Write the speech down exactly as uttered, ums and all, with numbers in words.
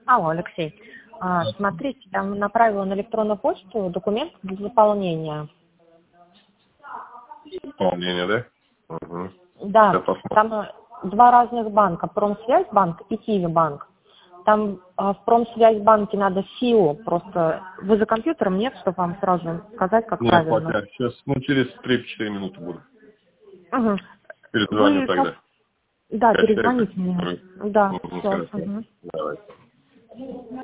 Алло, Алексей. А, смотрите, там направила на электронную почту документ для заполнения. Исполнение, да? Угу. Да, там э, два разных банка, Промсвязьбанк и Киевбанк. Там а, в Промсвязьбанке надо СИО, просто вы за компьютером нет, чтобы вам сразу сказать, как Нет, правильно. пока. Сейчас, ну, через три-четыре минуты буду. Угу. Перезвоню Вы тогда. как... Да, Пять перезвоните мне. пять. Да, Угу, все. хорошо. Угу. Давай.